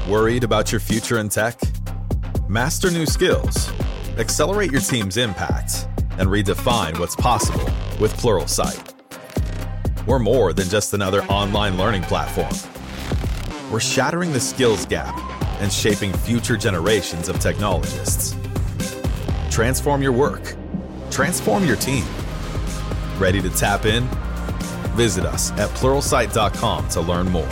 Worried about your future in tech? Master new skills, accelerate your team's impact, and redefine what's possible with Pluralsight. We're more than just another online learning platform. We're shattering the skills gap and shaping future generations of technologists. Transform your work. Transform your team. Ready to tap in? Visit us at Pluralsight.com to learn more.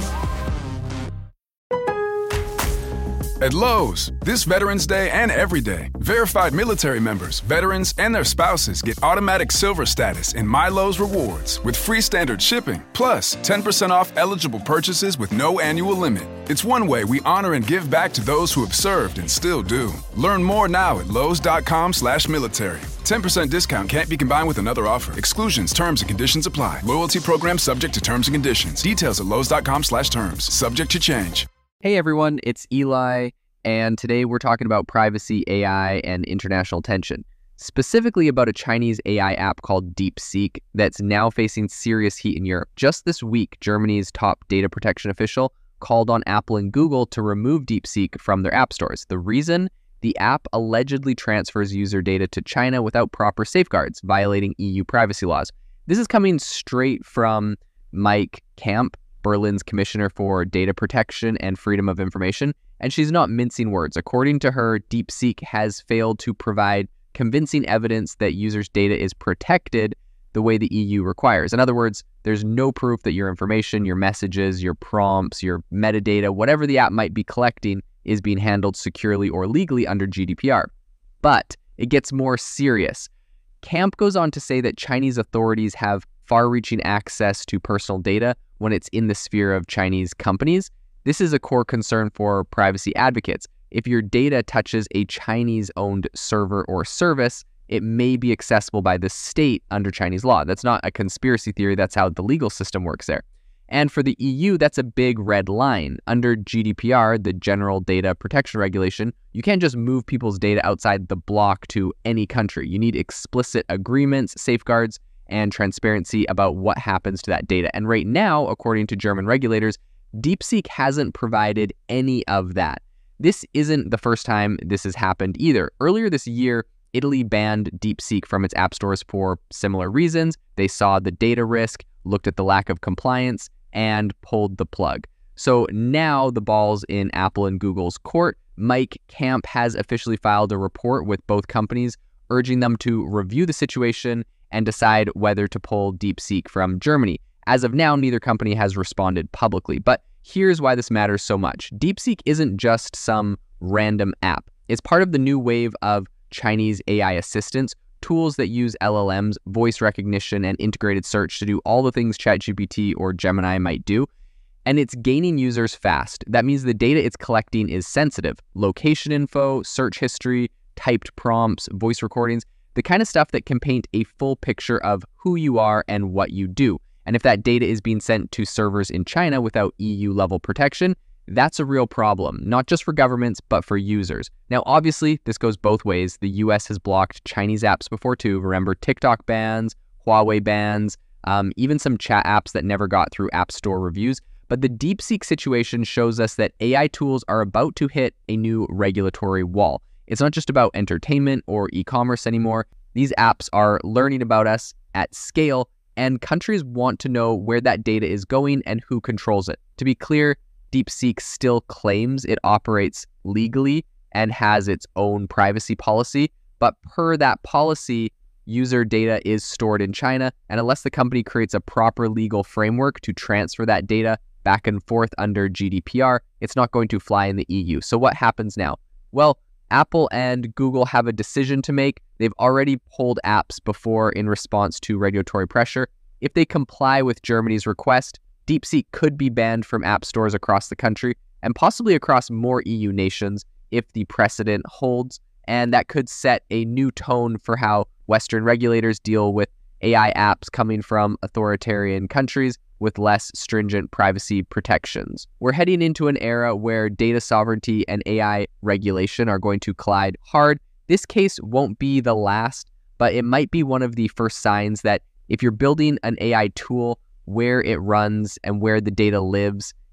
At Lowe's, this Veterans Day and every day, verified military members, veterans, and their spouses get automatic silver status in My Lowe's Rewards with free standard shipping, plus 10% off eligible purchases with no annual limit. It's one way we honor and give back to those who have served and still do. Learn more now at lowes.com/military. 10% discount can't be combined with another offer. Exclusions, terms, and conditions apply. Loyalty program subject to terms and conditions. Details at lowes.com/terms. Subject to change. Hey everyone, it's Eli, and today we're talking about privacy, AI, and international tension. Specifically about a Chinese AI app called DeepSeek that's now facing serious heat in Europe. Just this week, Germany's top data protection official called on Apple and Google to remove DeepSeek from their app stores. The reason? The app allegedly transfers user data to China without proper safeguards, violating EU privacy laws. This is coming straight from Mike Camp, Berlin's Commissioner for Data Protection and Freedom of Information, and she's not mincing words. According to her, DeepSeek has failed to provide convincing evidence that users' data is protected the way the EU requires. In other words, there's no proof that your information, your messages, your prompts, your metadata, whatever the app might be collecting, is being handled securely or legally under GDPR. But it gets more serious. Camp goes on to say that Chinese authorities have far-reaching access to personal data when it's in the sphere of Chinese companies. This is a core concern for privacy advocates. If your data touches a Chinese-owned server or service, it may be accessible by the state under Chinese law. That's not a conspiracy theory. That's how the legal system works there. And for the EU, that's a big red line. Under GDPR, the General Data Protection Regulation, you can't just move people's data outside the bloc to any country. You need explicit agreements, safeguards, and transparency about what happens to that data. And right now, according to German regulators, DeepSeek hasn't provided any of that. This isn't the first time this has happened either. Earlier this year, Italy banned DeepSeek from its app stores for similar reasons. They saw the data risk, looked at the lack of compliance, and pulled the plug. So now the ball's in Apple and Google's court. Mike Camp has officially filed a report with both companies, urging them to review the situation and decide whether to pull DeepSeek from Germany. As of now, neither company has responded publicly. But here's why this matters so much. DeepSeek isn't just some random app. It's part of the new wave of Chinese AI assistants, tools that use LLMs, voice recognition, and integrated search to do all the things ChatGPT or Gemini might do. And it's gaining users fast. That means the data it's collecting is sensitive. Location info, search history, typed prompts, voice recordings, the kind of stuff that can paint a full picture of who you are and what you do. And if that data is being sent to servers in China without EU-level protection, that's a real problem, not just for governments, but for users. Now, obviously, this goes both ways. The US has blocked Chinese apps before too. Remember TikTok bans, Huawei bans, even some chat apps that never got through App Store reviews. But the DeepSeek situation shows us that AI tools are about to hit a new regulatory wall. It's not just about entertainment or e-commerce anymore. These apps are learning about us at scale, and countries want to know where that data is going and who controls it. To be clear, DeepSeek still claims it operates legally and has its own privacy policy, but per that policy, user data is stored in China, and unless the company creates a proper legal framework to transfer that data back and forth under GDPR, it's not going to fly in the EU. So what happens now? Well, Apple and Google have a decision to make. They've already pulled apps before in response to regulatory pressure. If they comply with Germany's request, DeepSeek could be banned from app stores across the country and possibly across more EU nations if the precedent holds. And that could set a new tone for how Western regulators deal with AI apps coming from authoritarian countries with less stringent privacy protections. We're heading into an era where data sovereignty and AI regulation are going to collide hard. This case won't be the last, but it might be one of the first signs that if you're building an AI tool, where it runs and where the data lives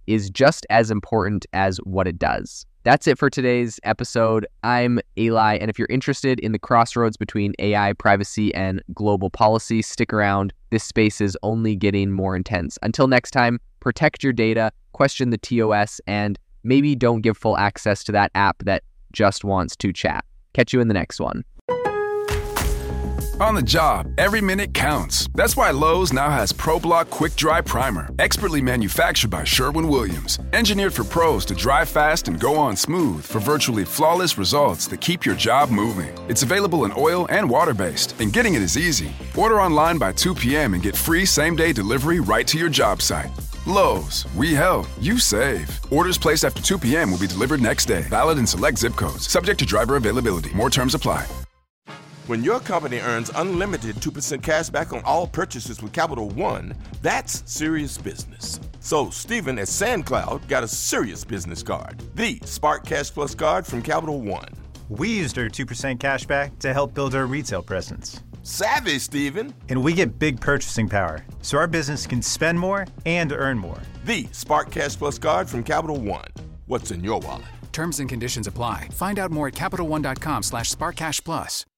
is just as important as what it does. That's it for today's episode. I'm Eli, and if you're interested in the crossroads between AI, privacy, and global policy, stick around. This space is only getting more intense. Until next time, protect your data, question the TOS, and maybe don't give full access to that app that just wants to chat. Catch you in the next one. On the job, every minute counts. That's why Lowe's now has ProBlock Quick Dry Primer, expertly manufactured by Sherwin-Williams. Engineered for pros to dry fast and go on smooth for virtually flawless results that keep your job moving. It's available in oil and water-based, and getting it is easy. Order online by 2 p.m. and get free same-day delivery right to your job site. Lowe's, we help, you save. Orders placed after 2 p.m. will be delivered next day. Valid in select zip codes. Subject to driver availability. More terms apply. When your company earns unlimited 2% cash back on all purchases with Capital One, that's serious business. So Stephen at SandCloud got a serious business card, the Spark Cash Plus card from Capital One. We used our 2% cash back to help build our retail presence. Savvy, Stephen. And we get big purchasing power, so our business can spend more and earn more. The Spark Cash Plus card from Capital One. What's in your wallet? Terms and conditions apply. Find out more at CapitalOne.com/SparkCashPlus.